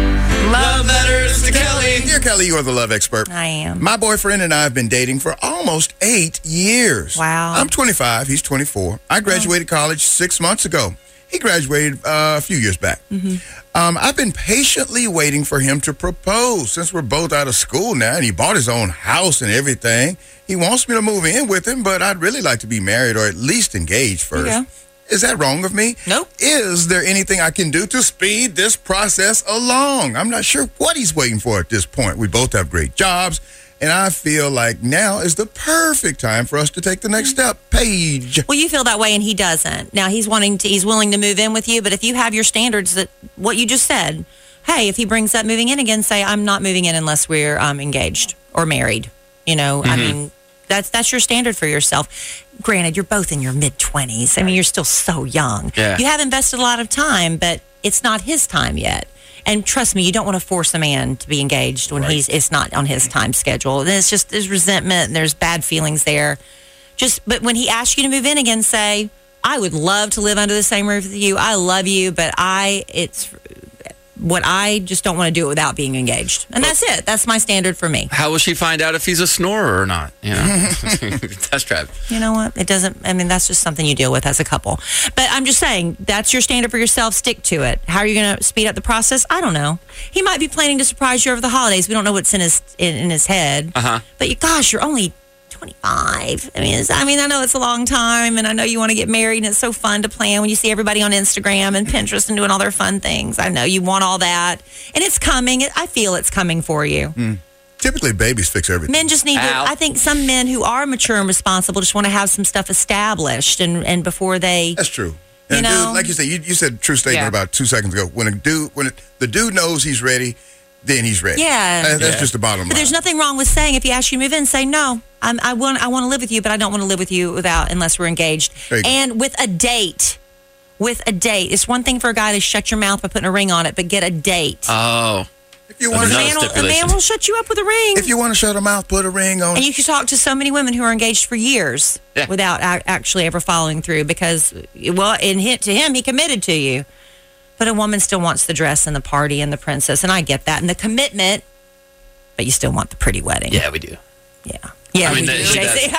Love letters to Kelly. Dear Kelly, you are the love expert. I am. My boyfriend and I have been dating for almost eight years. Wow. I'm twenty-five. He's twenty-four. I graduated college six months ago. He graduated uh, a few years back. Mm-hmm. Um, I've been patiently waiting for him to propose since we're both out of school now, and he bought his own house and everything. He wants me to move in with him, but I'd really like to be married or at least engaged first. Yeah. Is that wrong of me? Nope. Is there anything I can do to speed this process along? I'm not sure what he's waiting for at this point. We both have great jobs, and I feel like now is the perfect time for us to take the next step. Paige. Well, you feel that way, and he doesn't. Now he's wanting to. He's willing to move in with you, but if you have your standards that what you just said, hey, if he brings up moving in again, say I'm not moving in unless we're um, engaged or married. You know, I mean, that's that's your standard for yourself. Granted, you're both in your mid twenties. I mean, you're still so young. Yeah. You have invested a lot of time, but it's not his time yet. And trust me, you don't want to force a man to be engaged when he's it's not on his time schedule. And it's just there's resentment and there's bad feelings there. Just but when he asks you to move in again, say, I would love to live under the same roof with you. I love you, but I it's what I just don't want to do it without being engaged. And that's it. That's my standard for me. How will she find out if he's a snorer or not? You know, test drive. You know what? It doesn't, I mean, that's just something you deal with as a couple. But I'm just saying, that's your standard for yourself. Stick to it. How are you going to speed up the process? I don't know. He might be planning to surprise you over the holidays. We don't know what's in his in, in his head. Uh-huh. But you, gosh, you're only twenty-five. I mean, it's, I mean, I know it's a long time, and I know you want to get married, and it's so fun to plan when you see everybody on Instagram and Pinterest and doing all their fun things. I know you want all that, and it's coming. I feel it's coming for you. Mm. Typically, babies fix everything. Men just need to, Ow. I think some men who are mature and responsible just want to have some stuff established and, and before they. That's true. You And know? dude, like you said, you, you said a true statement Yeah. about two seconds ago. When a dude, when it, the dude knows he's ready, then he's ready. Yeah. That- that's Yeah. just the bottom line. But there's nothing wrong with saying if you ask you to move in, say no. I'm, I want I want to live with you, but I don't want to live with you without unless we're engaged. There you go. And with a date. With a date. It's one thing for a guy to shut your mouth by putting a ring on it, but get a date. Oh. If you That's want a, to, another man will, a stipulation. man will shut you up with a ring. if you want to shut a mouth, put a ring on. And you can talk to so many women who are engaged for years Yeah. without a- actually ever following through because, well, in hit to him, he committed to you. But a woman still wants the dress and the party and the princess, and I get that, and the commitment, but you still want the pretty wedding. Yeah, we do. Yeah. Yeah, I mean, we that- do. she J C.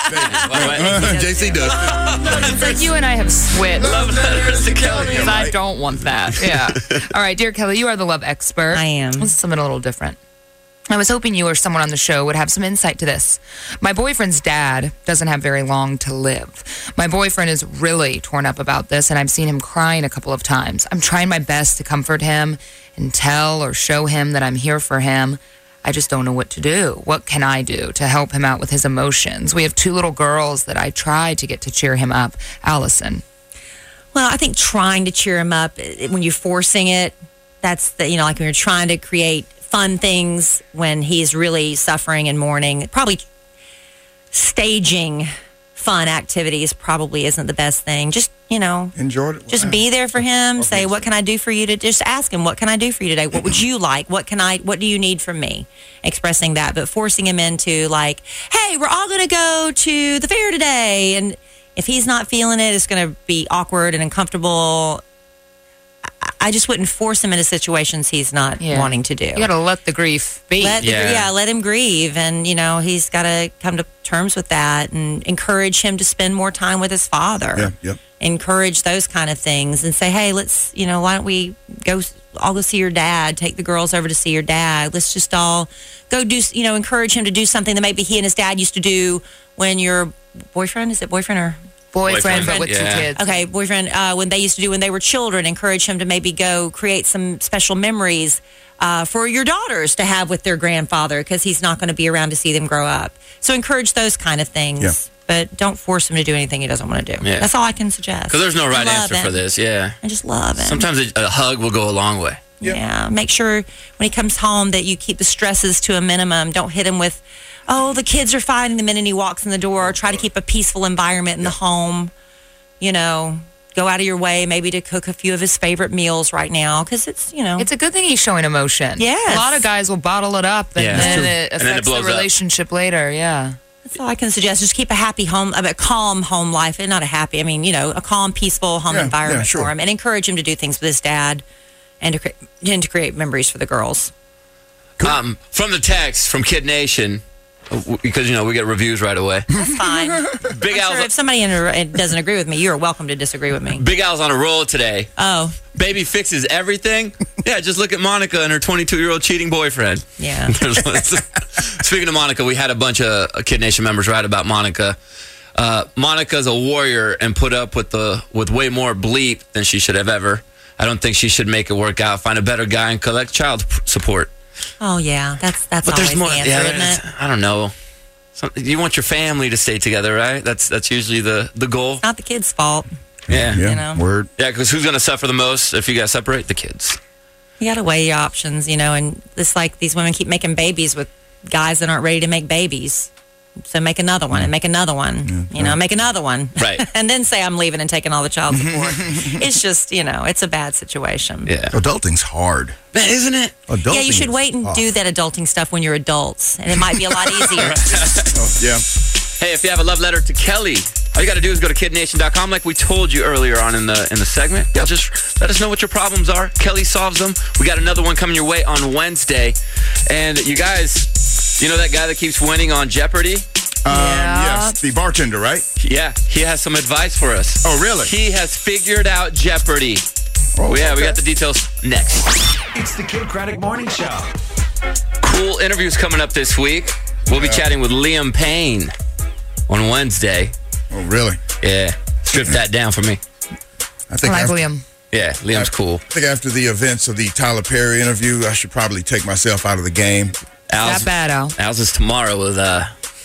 does. J C does. It's like you and I have switched. Love letters to Kelly. Because I don't want that. Yeah. All right, dear Kelly, you are the love expert. I am. This is something a little different. I was hoping you or someone on the show would have some insight to this. My boyfriend's dad doesn't have very long to live. My boyfriend is really torn up about this, and I've seen him crying a couple of times. I'm trying my best to comfort him and tell or show him that I'm here for him. I just don't know what to do. What can I do to help him out with his emotions? We have two little girls that I try to get to cheer him up. Allison. Well, I think trying to cheer him up eh, when you're forcing it, that's the, you know, like when you're trying to create fun things when he's really suffering and mourning. Probably staging fun activities probably isn't the best thing. Just, you know, Enjoy it. just be there for him. Say, Okay. what can I do for you to just ask him, what can I do for you today? What would you like? What can I, what do you need from me? Expressing that, but forcing him into like, hey, we're all going to go to the fair today. And if he's not feeling it, it's going to be awkward and uncomfortable. I- I just wouldn't force him into situations he's not Yeah. wanting to do. You got to let the grief be. Let the, Yeah. yeah. let him grieve, and you know he's got to come to terms with that, and encourage him to spend more time with his father. Yeah, yeah. Encourage those kind of things, and say, hey, let's, you know, why don't we go? I'll go see your dad. Take the girls over to see your dad. Let's just all go do. You know, encourage him to do something that maybe he and his dad used to do when your boyfriend is it boyfriend or boyfriend, Boyfriend, but with yeah. two kids. Okay, boyfriend, uh, when they used to do when they were children, encourage him to maybe go create some special memories uh, for your daughters to have with their grandfather because he's not going to be around to see them grow up. So encourage those kind of things. Yeah. But don't force him to do anything he doesn't want to do. Yeah. That's all I can suggest. Because there's no right I love answer him. for this. Yeah. I just love him. Sometimes a, a hug will go a long way. Yeah. Yeah. Make sure when he comes home that you keep the stresses to a minimum. Don't hit him with, oh, the kids are fighting the minute he walks in the door. Try to keep a peaceful environment in the home. You know, go out of your way maybe to cook a few of his favorite meals right now because it's, you know. It's a good thing he's showing emotion. Yes. A lot of guys will bottle it up and Yeah. then That's it true. And then it affects blows the up. relationship later. Yeah. That's all I can suggest. Just keep a happy home, a calm home life. And not a happy, I mean, you know, a calm, peaceful home Yeah, environment yeah, sure. for him. And encourage him to do things with his dad and to, cre- and to create memories for the girls. Um, from the text from Kid Nation, uh, because, you know, we get reviews right away. That's fine. Big I'm Al's, sure if somebody in a, doesn't agree with me, you're welcome to disagree with me. Big Al's on a roll today. Oh, Baby fixes everything. Yeah, just look at Monica and her twenty-two-year-old cheating boyfriend. yeah. Speaking of Monica, we had a bunch of uh, Kid Nation members write about Monica. Uh, Monica's a warrior and put up with the with way more bleep than she should have ever. I don't think she should make it work out. Find a better guy and collect child p- support. Oh, yeah. That's that's But always there's more. the answer, Yeah, isn't there's- it? I don't know. Some, you want your family to stay together, right? That's that's usually the the goal. Not the kid's fault. Yeah, Yeah, You know. word. yeah. Because who's going to suffer the most if you guys separate? The kids. You got to weigh your options, you know, and it's like these women keep making babies with guys that aren't ready to make babies. So make another one and make another one, you know, make another one. Right. And then say I'm leaving and taking all the child support. It's just, you know, it's a bad situation. Yeah, Adulting's hard. Man, isn't it? Adulting Yeah, you should is wait and tough. do that adulting stuff when you're adults, and it might be a lot easier. Oh, yeah. Hey, if you have a love letter to Kelly, all you got to do is go to kid nation dot com, like we told you earlier on in the in the segment. Yeah, just let us know what your problems are. Kelly solves them. We got another one coming your way on Wednesday. And you guys, you know that guy that keeps winning on Jeopardy? Um, Yeah. Yes, the bartender, right? Yeah, he has some advice for us. Oh, really? He has figured out Jeopardy. Oh, yeah, we okay. got the details next. It's the Kid Craddock Morning Show. Cool interviews coming up this week. We'll be chatting with Liam Payne on Wednesday. Oh, really? Yeah, strip that down for me. I think I like after, Liam. Yeah, Liam's cool. I think after the events of the Tyler Perry interview, I should probably take myself out of the game. Al's, That bad, Al. Al's is tomorrow with uh,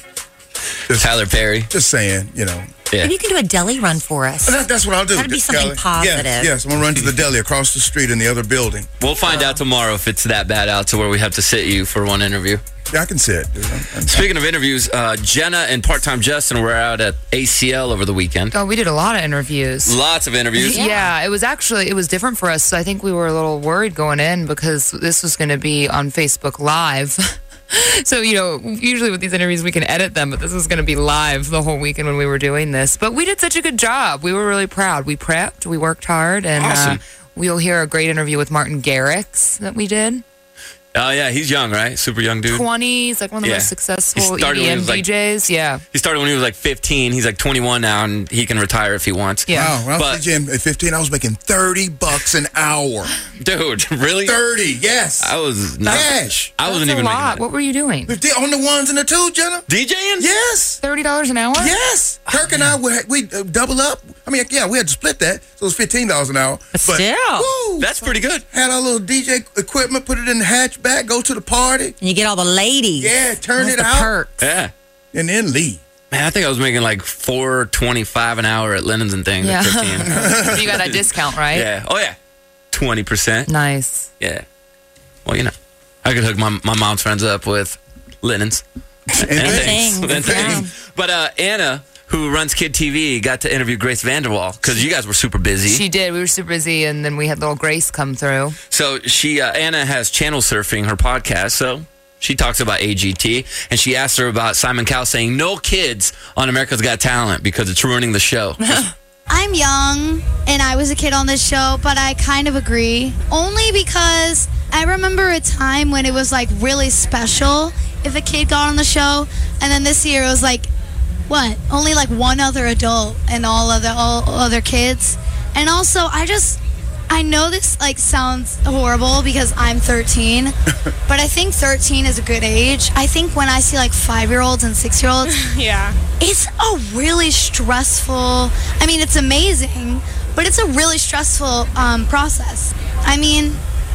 Tyler Perry. Just saying, you know. Yeah. Maybe you can do a deli run for us. That, that's what I'll do. That'd be something Kelly. positive. Yes, yes, I'm going to run to the deli across the street in the other building. We'll find out tomorrow if it's that bad out to where we have to sit you for one interview. Yeah, I can see it, dude. I'm- I'm- Speaking of interviews, uh, Jenna and Part-Time Justin were out at A C L over the weekend. Oh, we did a lot of interviews. Lots of interviews. Yeah. it was actually, it was different for us. So I think we were a little worried going in because this was going to be on Facebook Live. So, you know, usually with these interviews, we can edit them, but this was going to be live the whole weekend when we were doing this. But we did such a good job. We were really proud. We prepped, we worked hard, and Awesome. uh, we'll hear a great interview with Martin Garrix that we did. Oh, yeah, he's young, right? Super young dude. twenties, like one of the Yeah. most He successful started when he E D M was, like- D Js. Yeah. He started when he was like fifteen. He's like twenty-one now, and he can retire if he wants. Yeah. Wow, when I was But- at the gym at fifteen, I was making thirty bucks an hour. Dude, really? thirty, yes. I was not. Cash. I wasn't That's even a making lot. that. What were you doing? fifteen on the ones and the two, Jenna? DJing? Yes. thirty dollars an hour? Yes. Kirk and I, we, we uh, double up. I mean, yeah, we had to split that. So it was fifteen dollars an hour. But still. woo, That's pretty good. had our little D J equipment, put it in the hatchback, go to the party. And you get all the ladies. Yeah, turn That's it the out. perks. Yeah. And then leave. Man, I think I was making like four twenty-five an hour at Lennon's and things Yeah. at fifteen. You got that discount, right? Yeah. Oh, yeah. twenty percent. Nice. Yeah. Well, you know, I could hook my, my mom's friends up with linens and, And things. And Yeah. things. But uh, Anna, who runs Kid T V, got to interview Grace Vanderwall because you guys were super busy. She did. We were super busy, and then we had little Grace come through. So she, uh, Anna has Channel Surfing, her podcast. So she talks about A G T, and she asked her about Simon Cowell saying no kids on America's Got Talent because it's ruining the show. I'm young and I was a kid on this show, but I kind of agree. Only because I remember a time when it was like really special if a kid got on the show, and then this year it was like, what? Only like one other adult and all other all other kids. And also, I just I know this like sounds horrible because I'm thirteen, but I think thirteen is a good age. I think when I see like five-year-olds and six-year-olds, Yeah. it's a really stressful, I mean, it's amazing, but it's a really stressful um, process. I mean,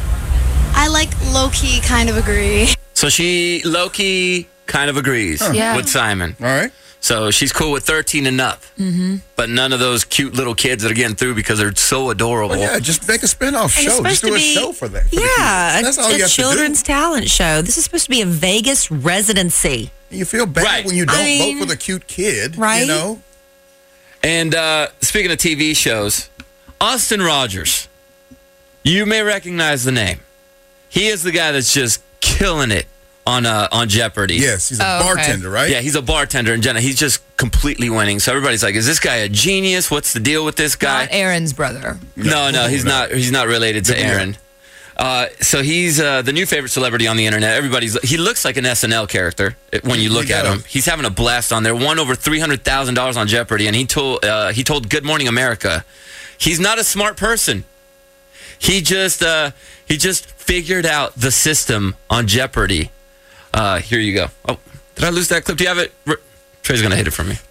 I like low-key kind of agree. So she low-key kind of agrees Yeah. with Simon. All right. So she's cool with thirteen and up. Mm-hmm. But none of those cute little kids that are getting through because they're so adorable. Well, yeah, just make a spin-off And it's show. Just supposed do to a be- show for that. for the Yeah, kids. That's a, all you a have children's talent show. This is supposed to be a Vegas residency. to do. You feel bad Right. when you don't I mean, vote for the cute kid, right? you know? And uh, speaking of T V shows, Austin Rogers. You may recognize the name. He is the guy that's just killing it on uh, on Jeopardy. Yes, he's a Oh, okay. bartender, right? Yeah, he's a bartender in Jenna. He's just completely winning. So everybody's like, "Is this guy a genius? What's the deal with this guy?" Not Aaron's brother. No, no, he's not. He's not related to Aaron. Uh, so he's uh, the new favorite celebrity on the internet. Everybody's. He looks like an S N L character when you look He at does. him. He's having a blast on there. Won over three hundred thousand dollars on Jeopardy, and he told uh, he told Good Morning America, he's not a smart person. He just uh, he just figured out the system on Jeopardy. Uh, here you go. Oh, did I lose that clip? Do you have it? R- Trey's gonna hit it for me.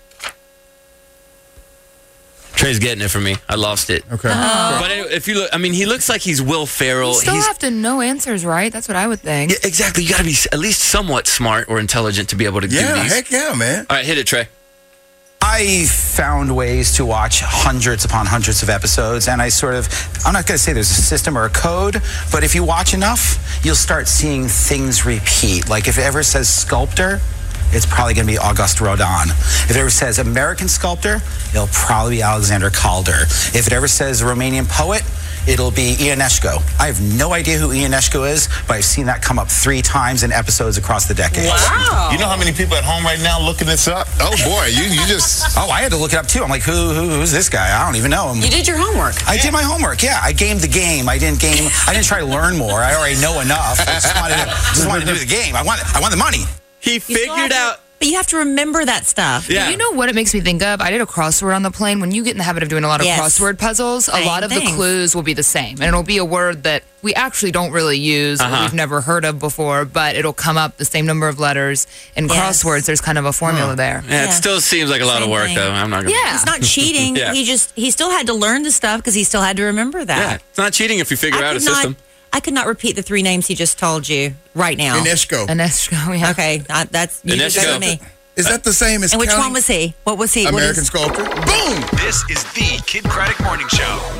Trey's getting it for me. I lost it. Okay. But anyway, if you look, I mean, he looks like he's Will Ferrell. You still he's have to know answers, right? That's what I would think. yeah, exactly. You got to be at least somewhat smart or intelligent to be able to Yeah, do these. heck yeah, man. All right, hit it, Trey. I found ways to watch hundreds upon hundreds of episodes, and I sort of, I'm not going to say there's a system or a code, but if you watch enough, you'll start seeing things repeat. Like if it ever says sculptor, it's probably going to be Auguste Rodin. If it ever says American sculptor, it'll probably be Alexander Calder. If it ever says Romanian poet, it'll be Ionesco. I have no idea who Ionesco is, but I've seen that come up three times in episodes across the decades. Wow. You know how many people at home right now looking this up? Oh boy, you you just Oh, I had to look it up too. I'm like, who, who who's this guy? I don't even know him. You did your homework. I did my homework. Yeah, I gamed the game. I didn't game. I didn't try to learn more. I already know enough. I just wanted to, just wanted to do the game. I want I want the money. He You still have figured to- out. But you have to remember that stuff. Yeah. You know what it makes me think of? I did a crossword on the plane. When you get in the habit of doing a lot of Yes. crossword puzzles, a Same lot of the thing. clues will be the same. And it'll be a word that we actually don't really use or Uh-huh. we've never heard of before, but it'll come up the same number of letters. In Yes. crosswords, there's kind of a formula there. Yeah, it Yeah. still seems like a lot of Same work, thing. though. I'm not gonna. Yeah. It's not cheating. Yeah. He just he still had to learn the stuff because he still had to remember that. Yeah, it's not cheating if you figure I out a could not- system. I could not repeat the three names he just told you right now. Ionesco. Ionesco, yeah. Okay, I, that's you just Ionesco. told me. Is that the same as And which counting one was he? What was he? What American is- sculptor? Boom! This is the Kid Craddock Morning Show.